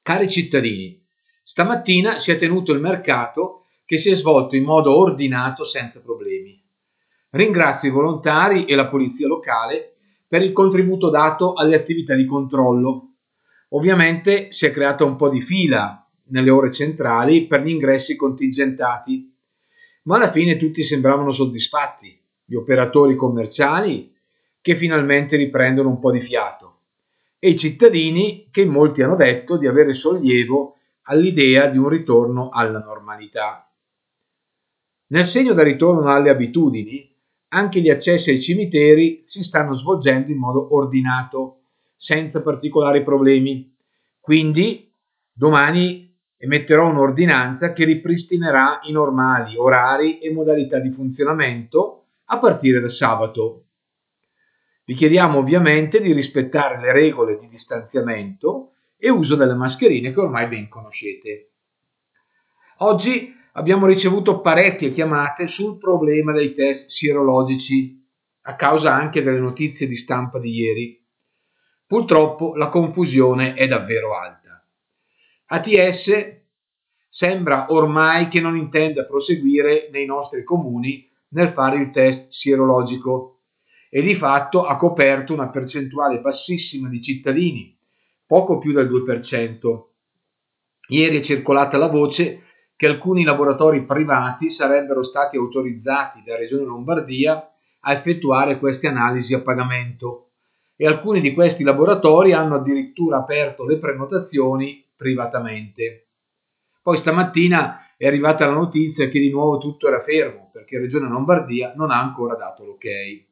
Cari cittadini, stamattina si è tenuto il mercato che si è svolto in modo ordinato senza problemi. Ringrazio i volontari e la polizia locale per il contributo dato alle attività di controllo. Ovviamente si è creata un po' di fila nelle ore centrali per gli ingressi contingentati, ma alla fine tutti sembravano soddisfatti, gli operatori commerciali che finalmente riprendono un po' di fiato e i cittadini che molti hanno detto di avere sollievo all'idea di un ritorno alla normalità. Nel segno del ritorno alle abitudini, anche gli accessi ai cimiteri si stanno svolgendo in modo ordinato, senza particolari problemi. Quindi domani emetterò un'ordinanza che ripristinerà i normali orari e modalità di funzionamento a partire da sabato. Vi chiediamo ovviamente di rispettare le regole di distanziamento e uso delle mascherine che ormai ben conoscete. Oggi abbiamo ricevuto parecchie chiamate sul problema dei test sierologici, a causa anche delle notizie di stampa di ieri. Purtroppo la confusione è davvero alta. ATS sembra ormai che non intenda proseguire nei nostri comuni nel fare il test sierologico e di fatto ha coperto una percentuale bassissima di cittadini, poco più del 2%. Ieri è circolata la voce che alcuni laboratori privati sarebbero stati autorizzati da Regione Lombardia a effettuare queste analisi a pagamento e alcuni di questi laboratori hanno addirittura aperto le prenotazioni privatamente. Poi stamattina è arrivata la notizia che di nuovo tutto era fermo perché Regione Lombardia non ha ancora dato l'ok.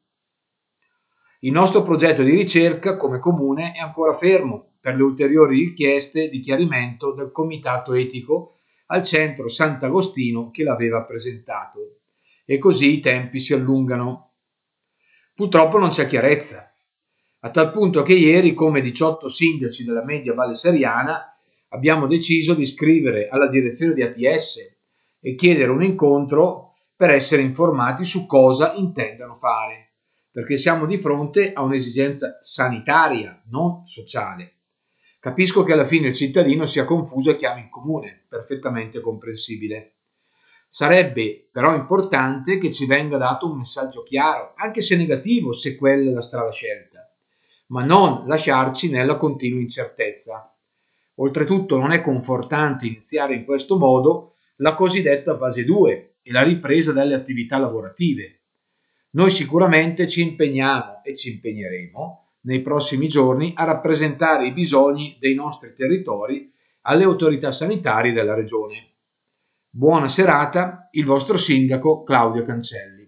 Il nostro progetto di ricerca come comune è ancora fermo per le ulteriori richieste di chiarimento del comitato etico al centro Sant'Agostino che l'aveva presentato e così i tempi si allungano. Purtroppo non c'è chiarezza, a tal punto che ieri, come 18 sindaci della media Valle Seriana, abbiamo deciso di scrivere alla direzione di ATS e chiedere un incontro per essere informati su cosa intendano fare, perché siamo di fronte a un'esigenza sanitaria, non sociale. Capisco che alla fine il cittadino sia confuso e chiami il comune, perfettamente comprensibile. Sarebbe però importante che ci venga dato un messaggio chiaro, anche se negativo, se quella è la strada scelta, ma non lasciarci nella continua incertezza. Oltretutto non è confortante iniziare in questo modo la cosiddetta fase 2 e la ripresa delle attività lavorative. Noi sicuramente ci impegniamo e ci impegneremo nei prossimi giorni a rappresentare i bisogni dei nostri territori alle autorità sanitarie della Regione. Buona serata, il vostro sindaco Claudio Cancelli.